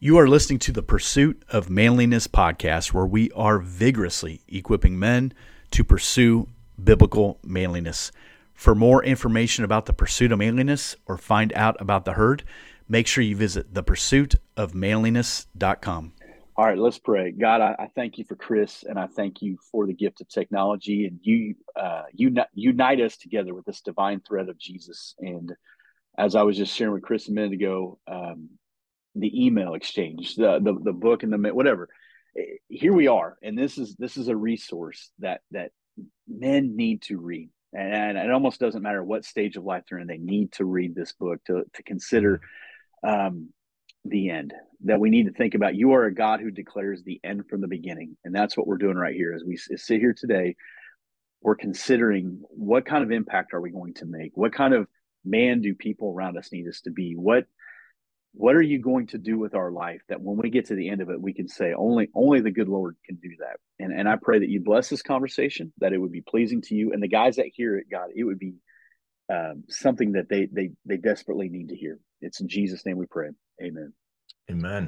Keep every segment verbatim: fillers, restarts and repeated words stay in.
You are listening to the Pursuit of Manliness podcast, where we are vigorously equipping men to pursue biblical manliness. For more information about the pursuit of manliness or find out about the herd, make sure you visit the pursuit of manliness dot com. All right, let's pray. God, I, I thank you for Chris, and I thank you for the gift of technology, and you uh, uni- unite us together with this divine thread of Jesus. And as I was just sharing with Chris a minute ago, um, the email exchange, the, the the book, and the whatever. Here we are, and this is this is a resource that that men need to read, and it almost doesn't matter what stage of life they're in. They need to read this book to to consider um, the end. That we need to think about. You are a God who declares the end from the beginning, and that's what we're doing right here. As we sit here today, we're considering what kind of impact are we going to make? What kind of man do people around us need us to be? What What are you going to do with our life that when we get to the end of it, we can say only only the good Lord can do that. And and I pray that you bless this conversation, that it would be pleasing to you. And the guys that hear it, God, it would be um, something that they they they desperately need to hear. It's in Jesus' name we pray. Amen. Amen.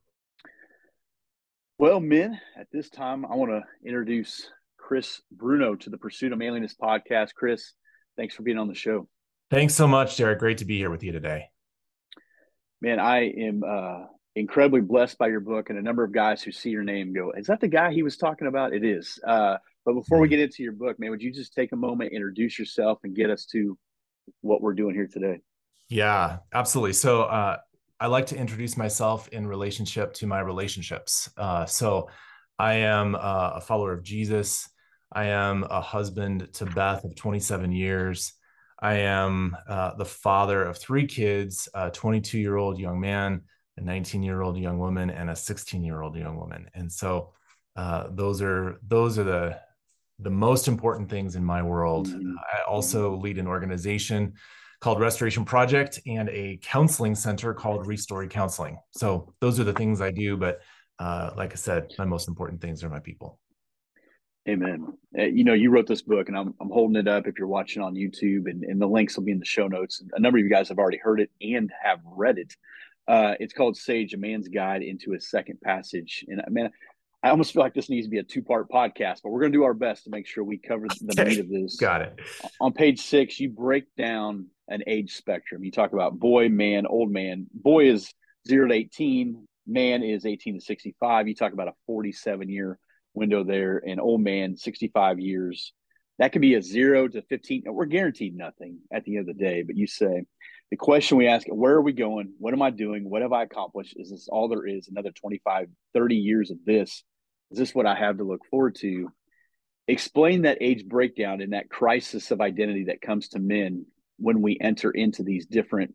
Well, men, at this time, I want to introduce Chris Bruno to the Pursuit of Manliness podcast. Chris, thanks for being on the show. Thanks so much, Derek. Great to be here with you today. Man, I am uh, incredibly blessed by your book, and a number of guys who see your name go, is that the guy he was talking about? It is. Uh, but before we get into your book, man, would you just take a moment, introduce yourself, and get us to what we're doing here today? Yeah, absolutely. So uh, I like to introduce myself in relationship to my relationships. Uh, so I am uh, a follower of Jesus. I am a husband to Beth of twenty-seven years. I am uh, the father of three kids, a twenty-two-year-old young man, a nineteen-year-old young woman, and a sixteen-year-old young woman. And so uh, those are those are the the most important things in my world. Mm-hmm. I also lead an organization called Restoration Project and a counseling center called Restory Counseling. So those are the things I do. But uh, like I said, my most important things are my people. Amen. Uh, you know, you wrote this book, and I'm I'm holding it up if you're watching on YouTube, and, and the links will be in the show notes. A number of you guys have already heard it and have read it. Uh, it's called Sage, A Man's Guide into His Second Passage. And I mean, I almost feel like this needs to be a two-part podcast, but we're going to do our best to make sure we cover the Okay. meat of this. Got it. On page six, you break down an age spectrum. You talk about boy, man, old man. Boy is zero to eighteen. Man is eighteen to sixty-five. You talk about a forty-seven-year window there, and old man, sixty-five years. That could be a zero to fifteen. We're guaranteed nothing at the end of the day, but you say, the question we ask, where are we going? What am I doing? What have I accomplished? Is this all there is? Another twenty-five, thirty years of this? Is this what I have to look forward to? Explain that age breakdown and that crisis of identity that comes to men when we enter into these different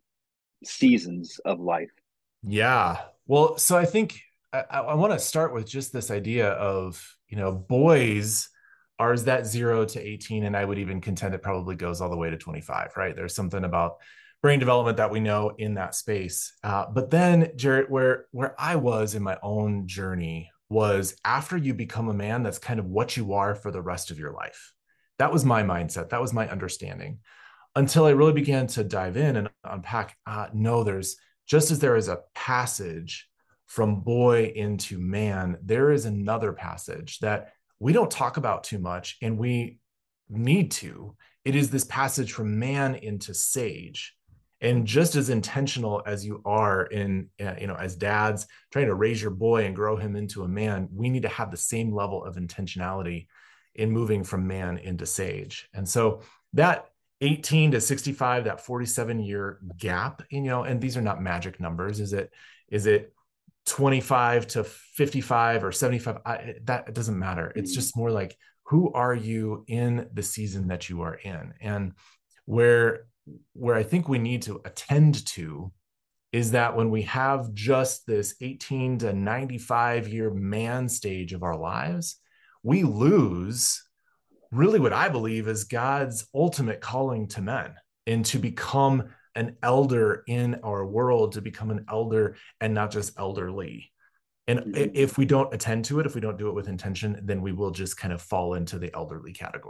seasons of life. Yeah. Well, so I think I, I want to start with just this idea of, you know, boys are that zero to eighteen. And I would even contend it probably goes all the way to twenty-five, right? There's something about brain development that we know in that space. Uh, but then, Jared, where, where I was in my own journey was after you become a man, that's kind of what you are for the rest of your life. That was my mindset. That was my understanding until I really began to dive in and unpack. Uh, no, there's just as there is a passage from boy into man, there is another passage that we don't talk about too much, and we need to. It is this passage from man into sage. And just as intentional as you are in, uh, you know, as dads trying to raise your boy and grow him into a man, we need to have the same level of intentionality in moving from man into sage. And so that eighteen to sixty-five, that forty-seven year gap, you know, and these are not magic numbers. Is it, is it twenty-five to fifty-five or seventy-five? I, that it doesn't matter. It's just more like, who are you in the season that you are in? And where, where I think we need to attend to is that when we have just this eighteen to ninety-five year man stage of our lives, we lose really what I believe is God's ultimate calling to men, and to become an elder in our world, to become an elder and not just elderly. And mm-hmm. if we don't attend to it, if we don't do it with intention, then we will just kind of fall into the elderly category.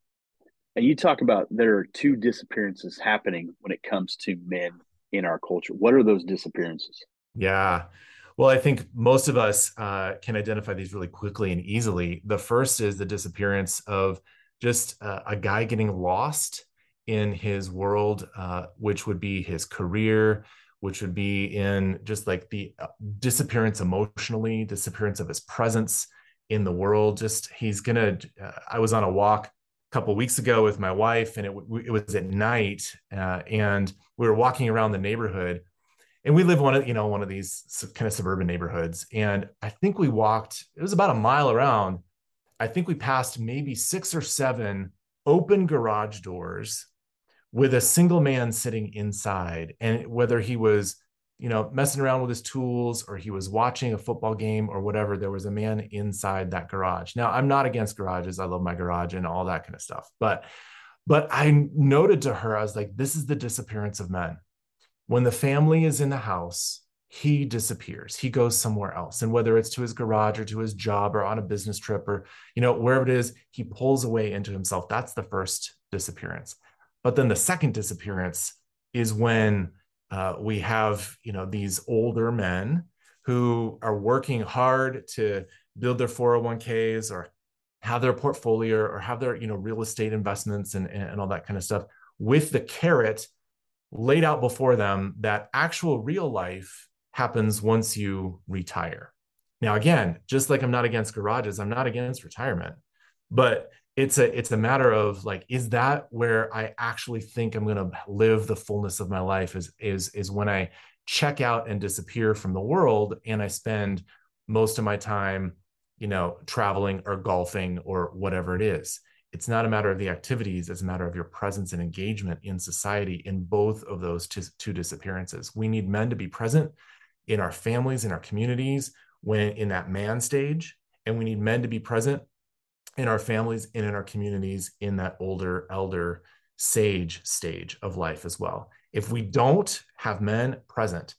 And you talk about there are two disappearances happening when it comes to men in our culture. What are those disappearances? Yeah. Well, I think most of us uh, can identify these really quickly and easily. The first is the disappearance of just uh, a guy getting lost in his world, uh, which would be his career, which would be in just like the uh, disappearance emotionally, disappearance of his presence in the world. Just he's gonna. Uh, I was on a walk a couple of weeks ago with my wife, and it, it was at night, uh, and we were walking around the neighborhood, and we live one of you know one of these kind of suburban neighborhoods, and I think we walked. It was about a mile around. I think we passed maybe six or seven open garage doors with a single man sitting inside, and whether he was you know messing around with his tools or he was watching a football game or whatever, there was a man inside that garage. Now, I'm not against garages. I love my garage and all that kind of stuff, but but I noted to her, I was like, this is the disappearance of men. When the family is in the house, he disappears. He goes somewhere else. And whether it's to his garage or to his job or on a business trip or, you know, wherever it is, he pulls away into himself. That's the first disappearance. But then the second disappearance is when uh, we have, you know, these older men who are working hard to build their four oh one k's or have their portfolio or have their, you know, real estate investments and, and all that kind of stuff with the carrot laid out before them that actual real life happens once you retire. Now, again, just like I'm not against garages, I'm not against retirement, but it's a it's a matter of like, is that where I actually think I'm going to live the fullness of my life? Is is is when I check out and disappear from the world, and I spend most of my time, you know, traveling or golfing or whatever it is. It's not a matter of the activities, it's a matter of your presence and engagement in society in both of those two, two disappearances. We need men to be present in our families, in our communities, when in that man stage, and we need men to be present in our families and in our communities in that older, elder, sage stage of life as well. If we don't have men present,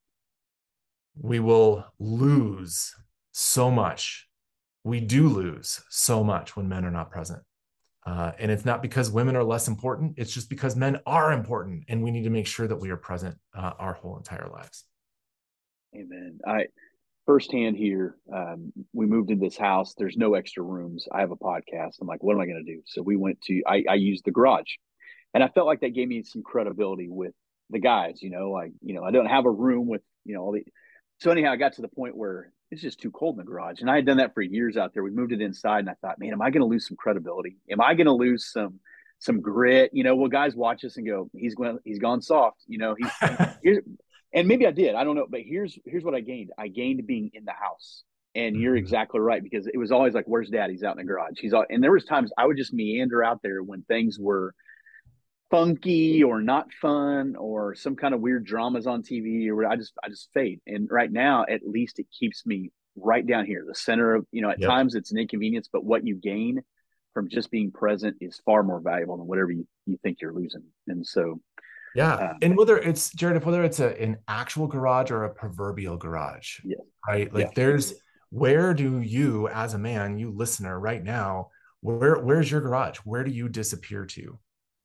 we will lose so much. We do lose so much when men are not present. Uh, and it's not because women are less important. It's just because men are important, and we need to make sure that we are present uh, our whole entire lives. Amen. I firsthand here, um, we moved into this house. There's no extra rooms. I have a podcast. I'm like, what am I going to do? So we went to, I, I used the garage, and I felt like that gave me some credibility with the guys, you know, like, you know, I don't have a room with, you know, all the, so anyhow, I got to the point where it's just too cold in the garage. And I had done that for years out there. We moved it inside, and I thought, man, am I going to lose some credibility? Am I going to lose some, some grit? You know, will guys watch us and go, he's going, he's gone soft, you know, he's here's, and maybe I did, I don't know, but here's, here's what I gained. I gained being in the house. And you're exactly right, because it was always like, where's dad? He's out in the garage. He's out. And there was times I would just meander out there when things were funky or not fun or some kind of weird dramas on T V, or I just I just fade. And right now, at least it keeps me right down here, the center of, you know, at yep. times it's an inconvenience, but what you gain from just being present is far more valuable than whatever you, you think you're losing. And so yeah. Um, and whether it's Jared, whether it's a, an actual garage or a proverbial garage, yeah. right? Like yeah. there's, where do you as a man, you listener right now, where where's your garage? Where do you disappear to?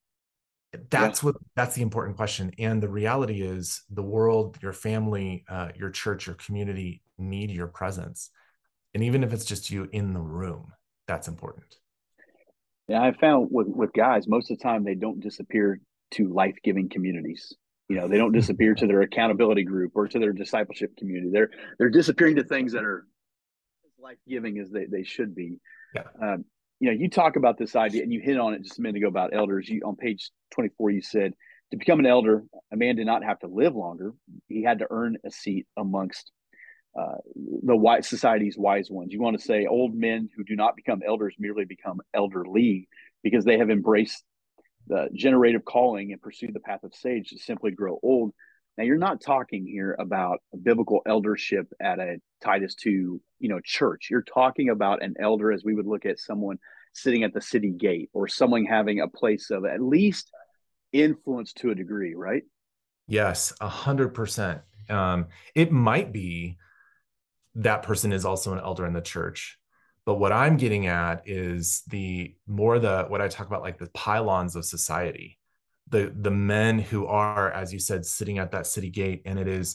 That's yeah. what, that's the important question. And the reality is the world, your family, uh, your church, your community need your presence. And even if it's just you in the room, that's important. Yeah. I found with, with guys, most of the time, they don't disappear to life-giving communities. You know, they don't disappear to their accountability group or to their discipleship community. They're, they're disappearing to things that are as life-giving as they, they should be. Yeah. Um, you know, you talk about this idea, and you hit on it just a minute ago about elders. You, on page twenty-four, you said, to become an elder, a man did not have to live longer. He had to earn a seat amongst uh, the wise, society's wise ones. You want to say old men who do not become elders merely become elderly because they have embraced the generative calling and pursued the path of sage to simply grow old. Now, you're not talking here about a biblical eldership at a Titus two, you know, church. You're talking about an elder as we would look at someone sitting at the city gate, or someone having a place of at least influence to a degree, right? Yes, a hundred percent. Um, it might be that person is also an elder in the church, but what I'm getting at is the more the what I talk about, like the pylons of society. The, the men who are, as you said, sitting at that city gate, and it is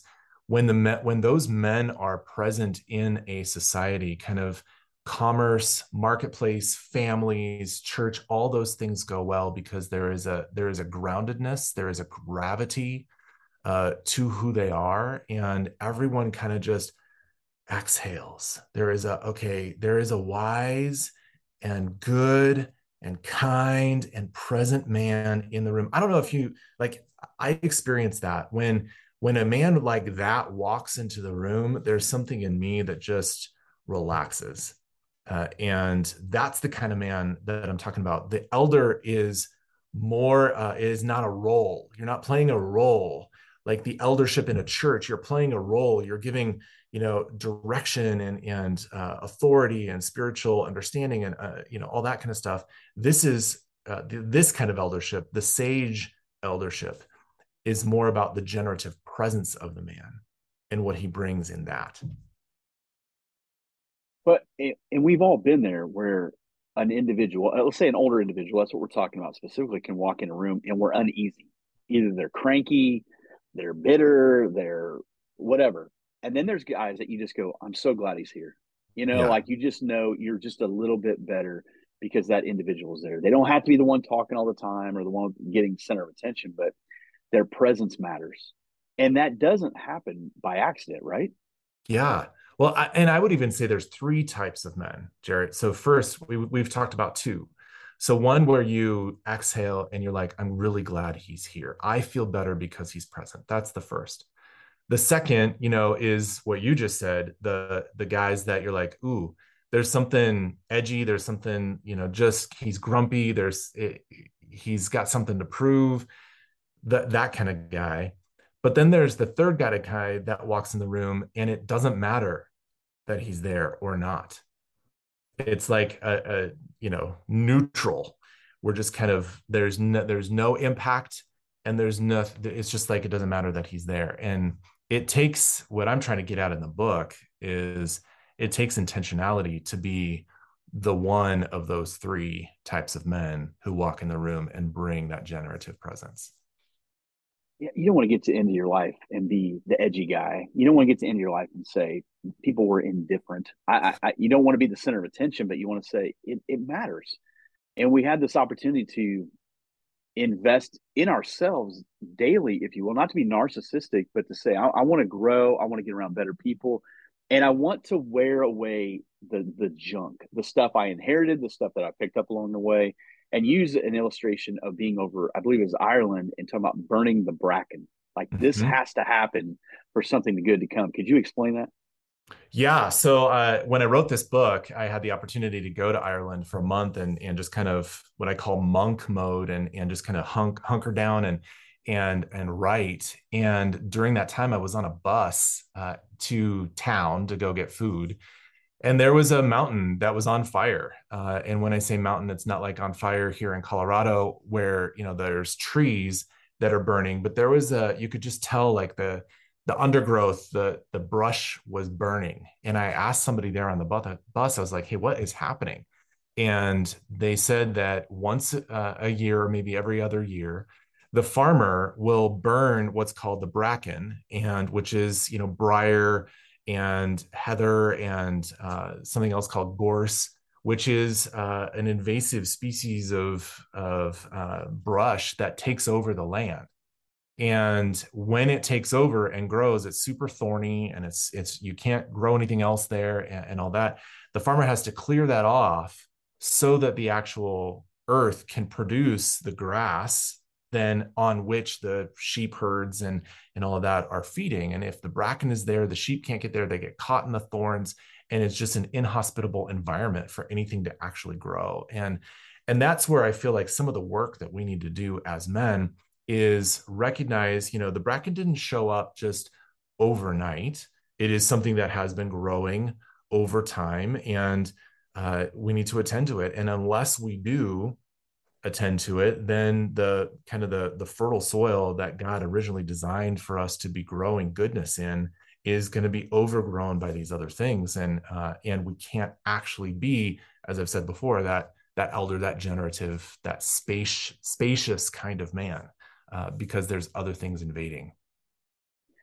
when the me- when those men are present in a society, kind of commerce, marketplace, families, church, all those things go well because there is a there is a groundedness, there is a gravity uh, to who they are, and everyone kind of just exhales. There is a okay, there is a wise and good and kind and present man in the room. I don't know if you like, I experienced that when when a man like that walks into the room, there's something in me that just relaxes. Uh, and that's the kind of man that I'm talking about. The elder is more, uh, is not a role. You're not playing a role like the eldership in a church. You're playing a role. You're giving, you know, direction and, and uh, authority and spiritual understanding and, uh, you know, all that kind of stuff. This is uh, th- this kind of eldership, the sage eldership, is more about the generative presence of the man and what he brings in that. But and we've all been there where an individual, let's say an older individual, that's what we're talking about specifically, can walk in a room and we're uneasy. Either they're cranky, they're bitter, they're whatever. And then there's guys that you just go, I'm so glad he's here. You know, Yeah. like you just know you're just a little bit better because that individual is there. They don't have to be the one talking all the time or the one getting center of attention, but their presence matters. And that doesn't happen by accident, right? Yeah. Well, I, and I would even say there's three types of men, Jarrett. So first, we, we've talked about two. So one where you exhale and you're like, I'm really glad he's here. I feel better because he's present. That's the first. The second, you know, is what you just said, the the guys that you're like, ooh, there's something edgy, there's something, you know, just he's grumpy, there's it, he's got something to prove, that that kind of guy. But then there's the third kind of guy that walks in the room and it doesn't matter that he's there or not. It's like a, a you know, neutral. We're just kind of there's no there's no impact and there's no it's just like it doesn't matter that he's there. And it takes what I'm trying to get at in the book is it takes intentionality to be the one of those three types of men who walk in the room and bring that generative presence. Yeah, you don't want to get to the end of your life and be the edgy guy. You don't want to get to the end of your life and say people were indifferent. I, I, you don't want to be the center of attention, but you want to say it, it matters. And we had this opportunity to invest in ourselves daily, if you will, not to be narcissistic, but to say, I, I want to grow. I want to get around better people. And I want to wear away the the junk, the stuff I inherited, the stuff that I picked up along the way, and use an illustration of being over, I believe it was Ireland, and talking about burning the bracken. Like this Mm-hmm. has to happen for something good to come. Could you explain that? Yeah. So uh, when I wrote this book, I had the opportunity to go to Ireland for a month and and just kind of what I call monk mode and and just kind of hunk hunker down and and and write. And during that time, I was on a bus uh, to town to go get food, and there was a mountain that was on fire. Uh, and when I say mountain, it's not like on fire here in Colorado where you know there's trees that are burning, but there was a you could just tell like the the undergrowth, the the brush was burning. And I asked somebody there on the bus, I was like, hey, what is happening? And they said that once uh, a year, or maybe every other year, the farmer will burn what's called the bracken, and which is, you know, briar and heather and uh, something else called gorse, which is uh, an invasive species of, of uh, brush that takes over the land. And when it takes over and grows, it's super thorny and it's it's you can't grow anything else there and, and all that. The farmer has to clear that off so that the actual earth can produce the grass then on which the sheep herds and and all of that are feeding. And if the bracken is there, the sheep can't get there, they get caught in the thorns, and it's just an inhospitable environment for anything to actually grow. And and that's where I feel like some of the work that we need to do as men is recognize, you know, the bracken didn't show up just overnight. It is something that has been growing over time, and uh, we need to attend to it. And unless we do attend to it, then the kind of the the fertile soil that God originally designed for us to be growing goodness in is going to be overgrown by these other things, and uh, and we can't actually be, as I've said before, that that elder, that generative, that space spacious kind of man. Uh, because there's other things invading.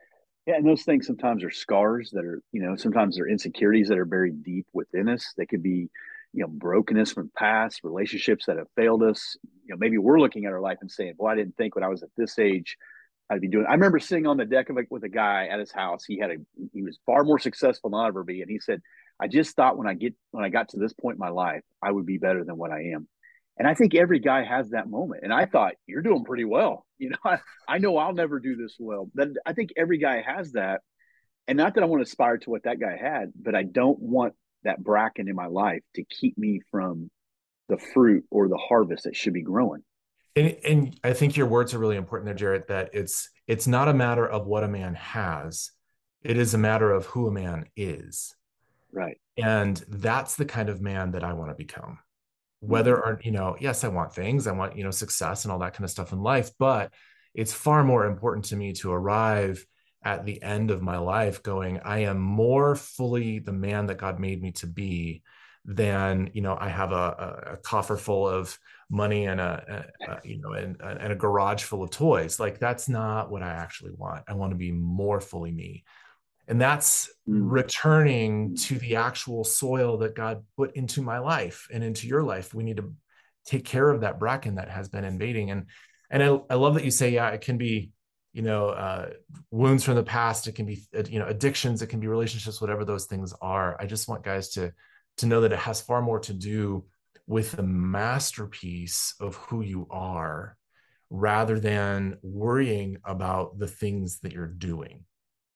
Yeah, and those things sometimes are scars that are, you know, sometimes they're insecurities that are buried deep within us. They could be, you know, brokenness from past relationships that have failed us. You know, maybe we're looking at our life and saying, "Well, I didn't think when I was at this age I'd be doing." I remember sitting on the deck of a, with a guy at his house. He had a he was far more successful than I'll ever be, and he said, "I just thought when I get when I got to this point in my life, I would be better than what I am." And I think every guy has that moment. And I thought, "You're doing pretty well." You know, I, I know I'll never do this well. But I think every guy has that. And not that I want to aspire to what that guy had, but I don't want that bracken in my life to keep me from the fruit or the harvest that should be growing. And, and I think your words are really important there, Jarrett, that it's it's not a matter of what a man has. It is a matter of who a man is. Right. And that's the kind of man that I want to become. Whether Mm-hmm. or, you know, yes, I want things, I want, you know, success and all that kind of stuff in life, but it's far more important to me to arrive at the end of my life going, I am more fully the man that God made me to be than, you know, I have a, a, a coffer full of money and a, a, a you know, and, and a garage full of toys. Like, that's not what I actually want. I want to be more fully me. And that's Mm-hmm. returning to the actual soil that God put into my life and into your life. We need to take care of that bracken that has been invading. And and I, I love that you say, yeah, it can be, you know, uh, wounds from the past. It can be, you know, addictions. It can be relationships, whatever those things are. I just want guys to to know that it has far more to do with the masterpiece of who you are, rather than worrying about the things that you're doing.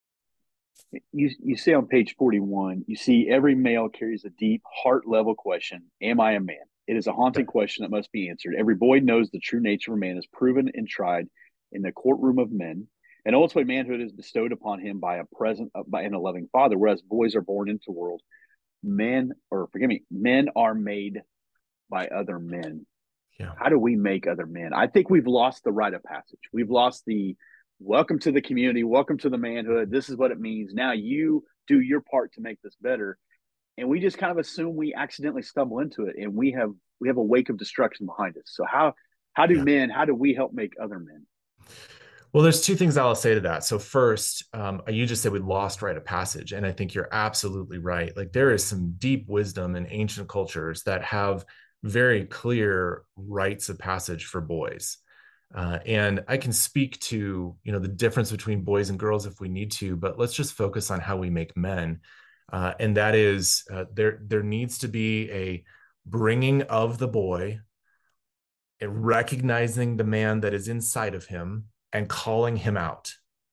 You you say on page forty-one, you see every male carries a deep heart level question: Am I a man? It is a haunting question that must be answered. Every boy knows the true nature of a man is proven and tried in the courtroom of men, and ultimately manhood is bestowed upon him by a present by and a loving father. Whereas boys are born into the world, men or forgive me, men are made by other men. Yeah. How do we make other men? I think we've lost the rite of passage. We've lost the welcome to the community, welcome to the manhood. This is what it means. Now you do your part to make this better. And we just kind of assume we accidentally stumble into it, and we have we have a wake of destruction behind us. So how how do Yeah. men, how do we help make other men? Well, there's two things I'll say to that. So first, um, you just said we lost rite of passage, and I think you're absolutely right. Like, there is some deep wisdom in ancient cultures that have very clear rites of passage for boys. Uh, and I can speak to, you know, the difference between boys and girls if we need to, but let's just focus on how we make men. Uh, and that is, uh, there there needs to be a bringing of the boy, and recognizing the man that is inside of him and calling him out.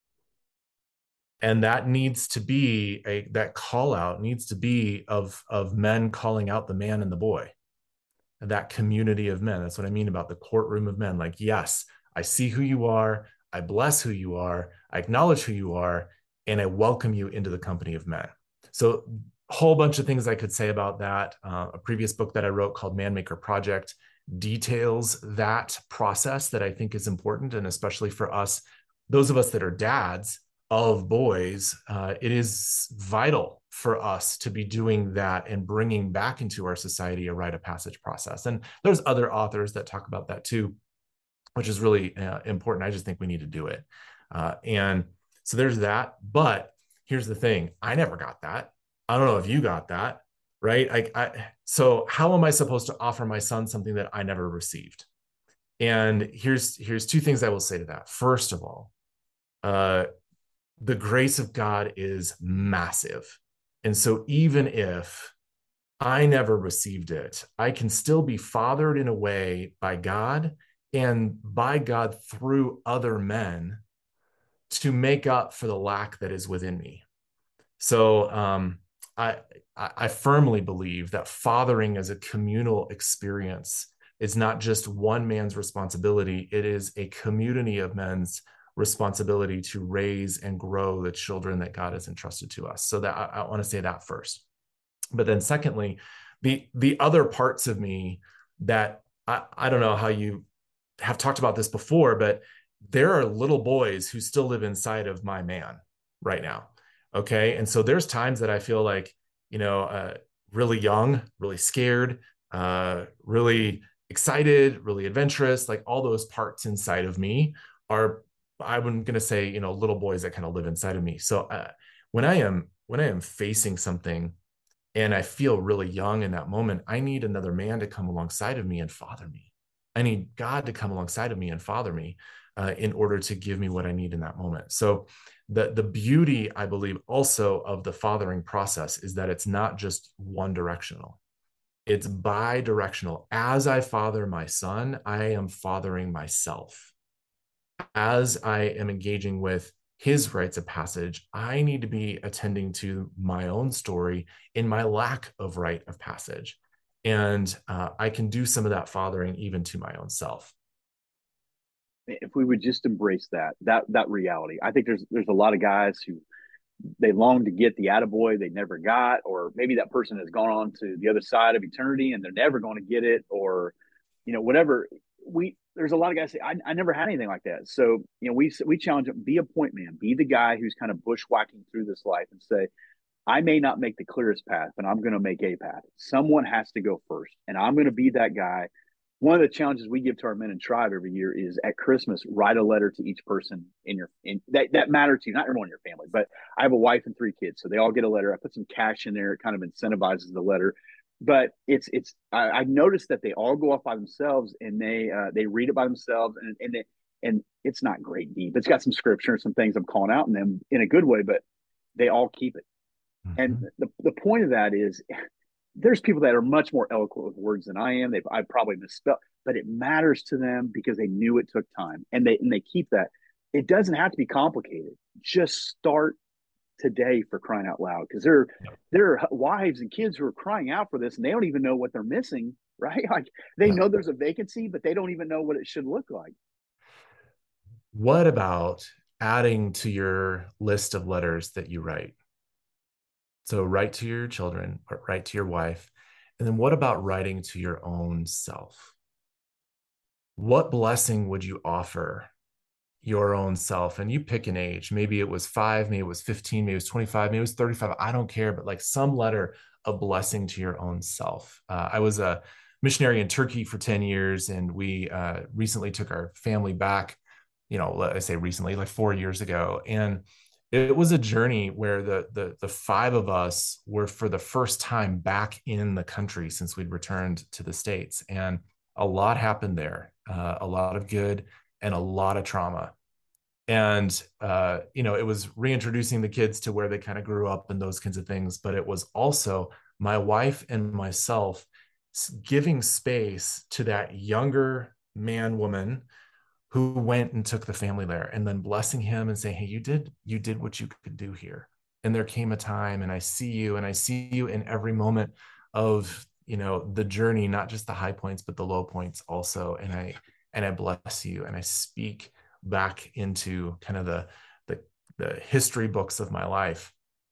And that needs to be a that call out needs to be of of men calling out the man and the boy, and that community of men. That's what I mean about the courtroom of men. Like, yes, I see who you are, I bless who you are, I acknowledge who you are, and I welcome you into the company of men. So a whole bunch of things I could say about that. Uh, a previous book that I wrote called Man Maker Project details that process that I think is important, and especially for us, those of us that are dads of boys, uh, it is vital for us to be doing that and bringing back into our society a rite of passage process. And there's other authors that talk about that too, which is really uh, important. I just think we need to do it. Uh, and so there's that. But here's the thing: I never got that. I don't know if you got that, right? I, I, so how am I supposed to offer my son something that I never received? And here's here's two things I will say to that. First of all, uh, the grace of God is massive. And so even if I never received it, I can still be fathered in a way by God and by God through other men to make up for the lack that is within me. So um, I, I firmly believe that fathering as a communal experience is not just one man's responsibility. It is a community of men's responsibility to raise and grow the children that God has entrusted to us. So that I, I want to say that first. But then secondly, the the other parts of me that I, I don't know how you have talked about this before, but there are little boys who still live inside of my man right now. Okay. And so there's times that I feel like, you know, uh, really young, really scared, uh, really excited, really adventurous, like all those parts inside of me are I'm going to say, you know, little boys that kind of live inside of me. So uh, when I am, when I am facing something and I feel really young in that moment, I need another man to come alongside of me and father me. I need God to come alongside of me and father me uh, in order to give me what I need in that moment. So the, the beauty, I believe, also of the fathering process is that it's not just one directional. It's bi-directional. As I father my son, I am fathering myself. As I am engaging with his rites of passage, I need to be attending to my own story in my lack of rite of passage. And uh, I can do some of that fathering even to my own self. If we would just embrace that, that, that reality, I think there's, there's a lot of guys who they long to get the attaboy they never got, or maybe that person has gone on to the other side of eternity and they're never going to get it, or, you know, whatever. We, there's a lot of guys say, I, I never had anything like that. So, you know, we, we challenge them, be a point man, be the guy who's kind of bushwhacking through this life and say, I may not make the clearest path, but I'm going to make a path. Someone has to go first, and I'm going to be that guy. One of the challenges we give to our men in tribe every year is at Christmas, write a letter to each person in your in that, that matter to you, not everyone in your family, but I have a wife and three kids, so they all get a letter. I put some cash in there; it kind of incentivizes the letter. But it's it's I, I've noticed that they all go off by themselves and they uh, they read it by themselves, and and they, and it's not great deep. It's got some scripture and some things I'm calling out in them in a good way, but they all keep it. Mm-hmm. And the the point of that is, there's people that are much more eloquent with words than I am. They've I probably misspelled, but it matters to them because they knew it took time, and they and they keep that. It doesn't have to be complicated. Just start today, for crying out loud, because there there are wives and kids who are crying out for this, and they don't even know what they're missing. Right? Like they know there's a vacancy, but they don't even know what it should look like. What about adding to your list of letters that you write? So write to your children, write to your wife. And then what about writing to your own self? What blessing would you offer your own self? And you pick an age. Maybe it was five, maybe it was fifteen, maybe it was twenty-five, maybe it was thirty-five. I don't care, but like some letter of blessing to your own self. Uh, I was a missionary in Turkey for ten years, and we uh, recently took our family back, you know, I say recently, like four years ago. And it was a journey where the, the the five of us were for the first time back in the country since we'd returned to the States. And a lot happened there, uh, a lot of good and a lot of trauma. And, uh, you know, it was reintroducing the kids to where they kind of grew up and those kinds of things. But it was also my wife and myself giving space to that younger man, woman who went and took the family there, and then blessing him and saying, hey, you did, you did what you could do here. And there came a time, and I see you, and I see you in every moment of, you know, the journey, not just the high points, but the low points also. And I, and I bless you, and I speak back into kind of the, the, the history books of my life,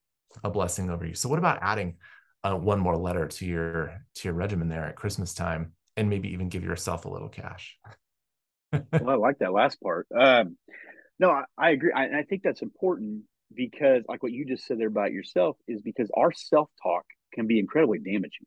a blessing over you. So what about adding uh, one more letter to your, to your regimen there at Christmas time, and maybe even give yourself a little cash? Well, I like that last part. Um, no, I, I agree. I, and I think that's important because, like what you just said there about yourself, is because our self-talk can be incredibly damaging.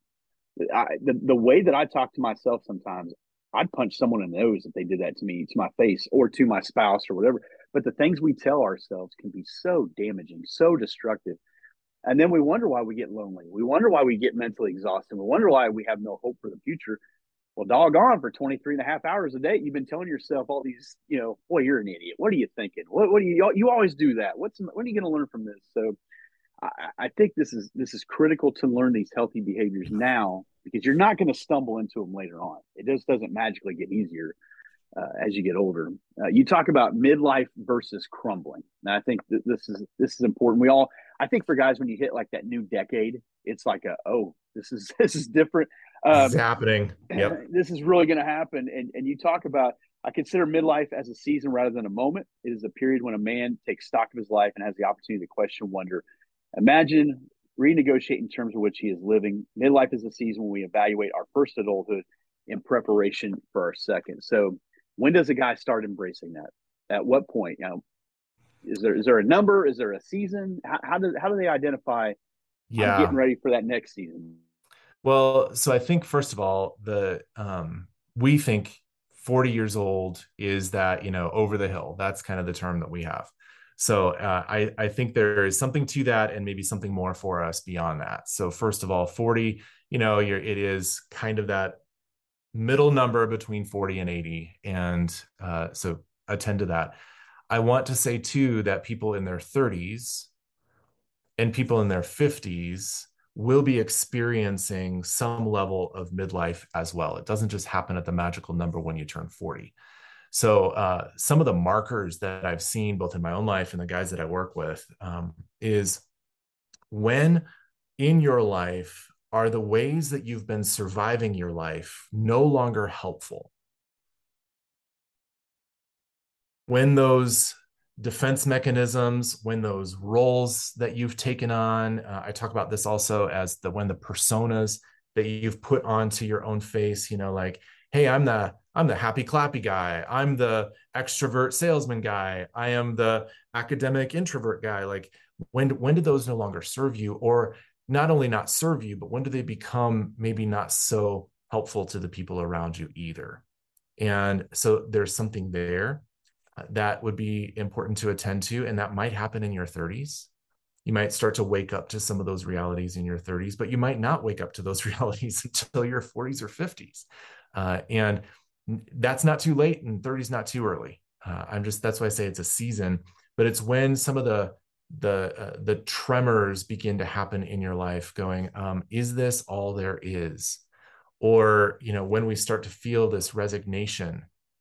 I, the, the way that I talk to myself sometimes, I'd punch someone in the nose if they did that to me, to my face, or to my spouse or whatever. But the things we tell ourselves can be so damaging, so destructive. And then we wonder why we get lonely. We wonder why we get mentally exhausted. We wonder why we have no hope for the future. Well, doggone, for twenty-three and a half hours a day, you've been telling yourself all these, you know, boy, you're an idiot. What are you thinking? What, what do you, you always do that. What's, when are you going to learn from this? So I, I think this is, this is critical to learn these healthy behaviors now, because you're not going to stumble into them later on. It just doesn't magically get easier uh, as you get older. Uh, you talk about midlife versus crumbling. And I think th- this is, this is important. We all, I think for guys, when you hit like that new decade, it's like a, oh, this is, this is different. Um, this is happening. Yep. This is really going to happen. And, and you talk about, I consider midlife as a season rather than a moment. It is a period when a man takes stock of his life and has the opportunity to question, wonder. Imagine renegotiating terms of which he is living. Midlife is a season when we evaluate our first adulthood in preparation for our second. So when does a guy start embracing that? At what point? You know, is there is there a number? Is there a season? How, how do how do they identify? Yeah, I'm getting ready for that next season. Well, so I think first of all, the um, we think forty years old is that, you know, over the hill. That's kind of the term that we have. So uh, I, I think there is something to that, and maybe something more for us beyond that. So first of all, forty, you know, you're, it is kind of that middle number between forty and eighty. And uh, so attend to that. I want to say too, that people in their thirties and people in their fifties will be experiencing some level of midlife as well. It doesn't just happen at the magical number when you turn forty. So uh, some of the markers that I've seen both in my own life and the guys that I work with um, is when in your life are the ways that you've been surviving your life no longer helpful. When those defense mechanisms, when those roles that you've taken on, uh, I talk about this also as the when the personas that you've put onto your own face, you know, like, hey, I'm the I'm the happy clappy guy, I'm the extrovert salesman guy, I am the academic introvert guy. Like, when when do those no longer serve you, or not only not serve you, but when do they become maybe not so helpful to the people around you either? And so there's something there that would be important to attend to. And that might happen in your thirties. You might start to wake up to some of those realities in your thirties, but you might not wake up to those realities until your forties or fifties. Uh, and that's not too late, and thirties not too early. Uh, I'm just, that's why I say it's a season, but it's when some of the the uh, the tremors begin to happen in your life going, um, is this all there is? Or, you know, when we start to feel this resignation,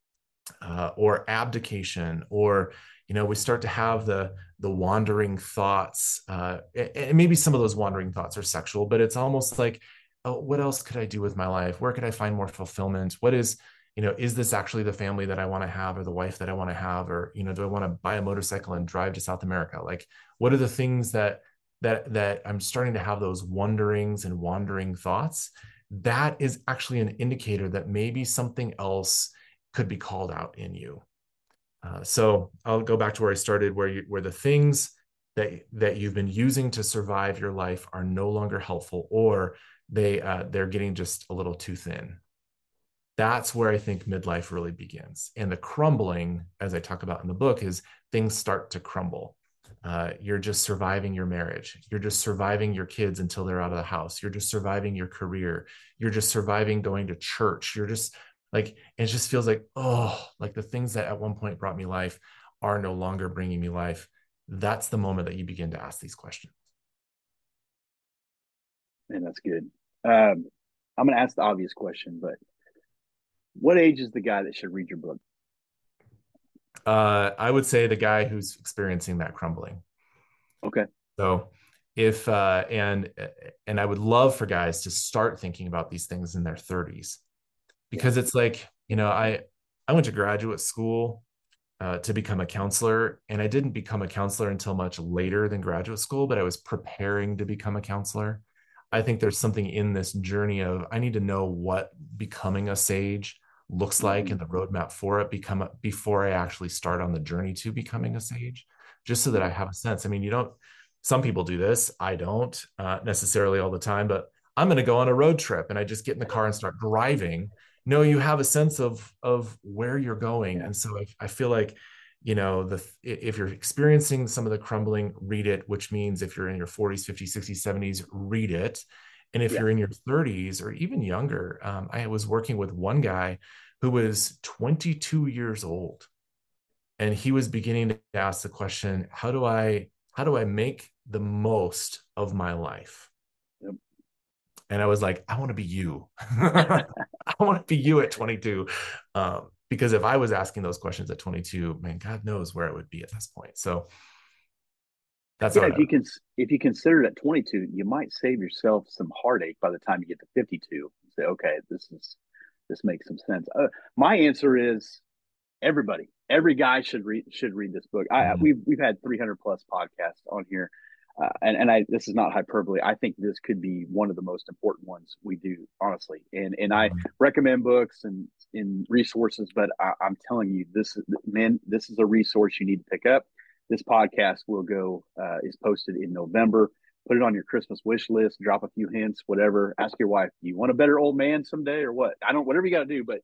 Uh, or abdication, or, you know, we start to have the the wandering thoughts, uh, and maybe some of those wandering thoughts are sexual, but it's almost like, oh, what else could I do with my life? Where could I find more fulfillment? What is, you know, is this actually the family that I want to have, or the wife that I want to have, or, you know, do I want to buy a motorcycle and drive to South America? Like, what are the things that that that I'm starting to have those wonderings and wandering thoughts? That is actually an indicator that maybe something else could be called out in you. Uh, so I'll go back to where I started, where you, where the things that that you've been using to survive your life are no longer helpful, or they uh, they're getting just a little too thin. That's where I think midlife really begins. And the crumbling, as I talk about in the book, is things start to crumble. Uh, you're just surviving your marriage. You're just surviving your kids until they're out of the house. You're just surviving your career. You're just surviving going to church. You're just like, it just feels like, oh, like the things that at one point brought me life are no longer bringing me life. That's the moment that you begin to ask these questions. And that's good. Um, I'm going to ask the obvious question, but what age is the guy that should read your book? Uh, I would say the guy who's experiencing that crumbling. Okay. So if, uh, and, and I would love for guys to start thinking about these things in their thirties. Because it's like, you know, I, I went to graduate school uh, to become a counselor, and I didn't become a counselor until much later than graduate school, but I was preparing to become a counselor. I think there's something in this journey of, I need to know what becoming a sage looks like and the roadmap for it become a, before I actually start on the journey to becoming a sage, just so that I have a sense. I mean, you don't, some people do this. I don't uh, necessarily all the time, but I'm going to go on a road trip and I just get in the car and start driving. No, you have a sense of of where you're going. And so I, I feel like, you know, the if you're experiencing some of the crumbling, read it, which means if you're in your forties, fifties, sixties, seventies, read it. And if yeah. you're in your thirties or even younger, um, I was working with one guy who was twenty-two years old, and he was beginning to ask the question, how do I how do I make the most of my life? Yep. And I was like, I want to be you. I want to be you at twenty-two. Um, because if I was asking those questions at twenty-two, man, God knows where it would be at this point. So that's yeah. If you can, if you consider it at twenty-two, you might save yourself some heartache by the time you get to fifty-two. Say, okay, this is this makes some sense. Uh, my answer is everybody, every guy should read should read this book. I mm-hmm. we've we've had three hundred plus podcasts on here. Uh, and and I this is not hyperbole. I think this could be one of the most important ones we do, honestly. And and I recommend books and in resources, but I, I'm telling you, this is man, this is a resource you need to pick up. This podcast will go uh, is posted in November. Put it on your Christmas wish list. Drop a few hints, whatever. Ask your wife, do you want a better old man someday or what? I don't. Whatever you got to do, but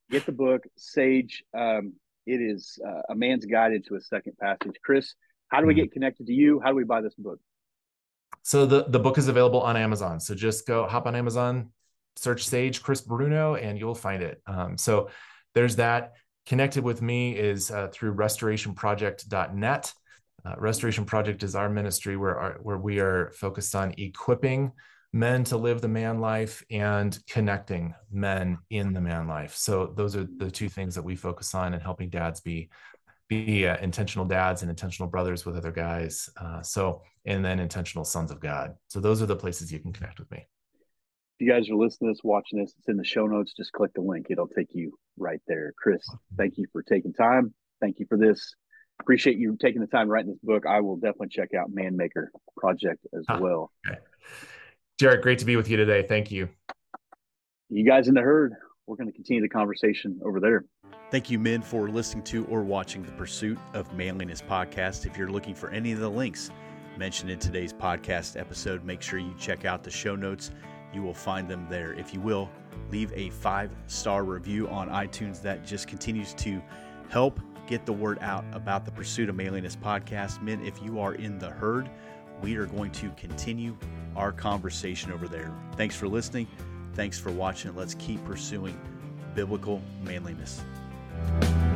get the book, Sage. Um, it is uh, a man's guide into a second passage. Chris, how do we get connected to you? How do we buy this book? So the, the book is available on Amazon. So just go hop on Amazon, search Sage Chris Bruno, and you'll find it. Um, so there's that. Connected with me is uh, through restoration project dot net. Uh, Restoration Project is our ministry where, our, where we are focused on equipping men to live the man life and connecting men in the man life. So those are the two things that we focus on, and helping dads be be uh, intentional dads and intentional brothers with other guys. Uh, so, and then intentional sons of God. So those are the places you can connect with me. If you guys are listening to this, watching this, it's in the show notes. Just click the link. It'll take you right there. Chris, thank you for taking time. Thank you for this. Appreciate you taking the time writing this book. I will definitely check out Man Maker Project as huh. well. Okay. Jared, great to be with you today. Thank you. You guys in the herd, we're going to continue the conversation over there. Thank you, men, for listening to or watching the Pursuit of Manliness podcast. If you're looking for any of the links mentioned in today's podcast episode, make sure you check out the show notes. You will find them there. If you will, leave a five-star review on iTunes. That just continues to help get the word out about the Pursuit of Manliness podcast. Men, if you are in the herd, we are going to continue our conversation over there. Thanks for listening. Thanks for watching. Let's keep pursuing biblical manliness.